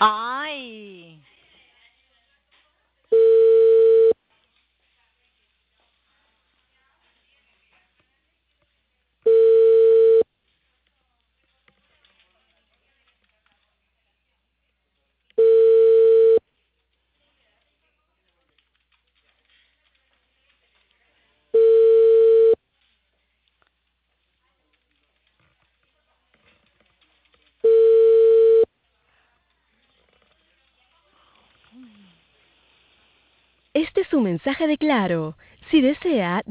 Ay. Este es un mensaje de Claro. Si desea,